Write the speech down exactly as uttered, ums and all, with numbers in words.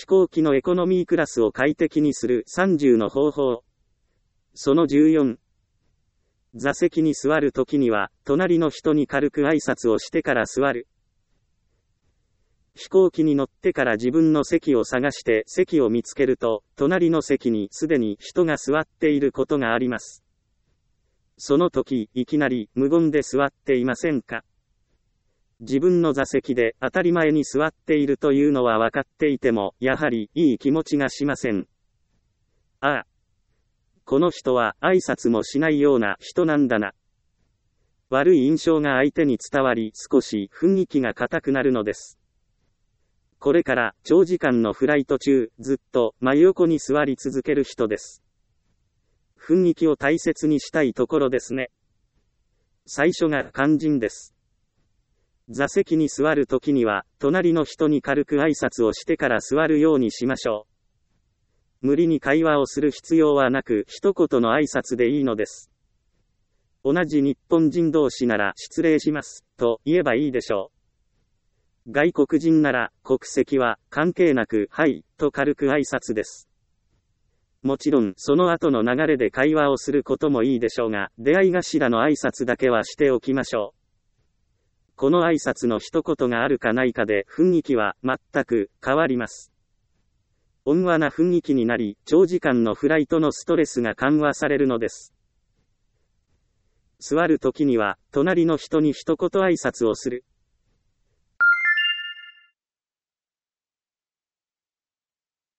飛行機のエコノミークラスを快適にするさんじゅうの方法。そのじゅうよん。座席に座るときには、隣の人に軽く挨拶をしてから座る。飛行機に乗ってから自分の席を探して席を見つけると、隣の席にすでに人が座っていることがあります。その時、いきなり無言で座っていませんか？自分の座席で当たり前に座っているというのは分かっていても、やはりいい気持ちがしません。ああ。この人は挨拶もしないような人なんだな。悪い印象が相手に伝わり、少し雰囲気が硬くなるのです。これから長時間のフライト中、ずっと真横に座り続ける人です。雰囲気を大切にしたいところですね。最初が肝心です。座席に座るときには、隣の人に軽く挨拶をしてから座るようにしましょう。無理に会話をする必要はなく、一言の挨拶でいいのです。同じ日本人同士なら、失礼します、と言えばいいでしょう。外国人なら、国籍は関係なく、はい、と軽く挨拶です。もちろん、その後の流れで会話をすることもいいでしょうが、出会い頭の挨拶だけはしておきましょう。この挨拶の一言があるかないかで雰囲気は全く変わります。温和な雰囲気になり、長時間のフライトのストレスが緩和されるのです。座るときには、隣の人に一言挨拶をする。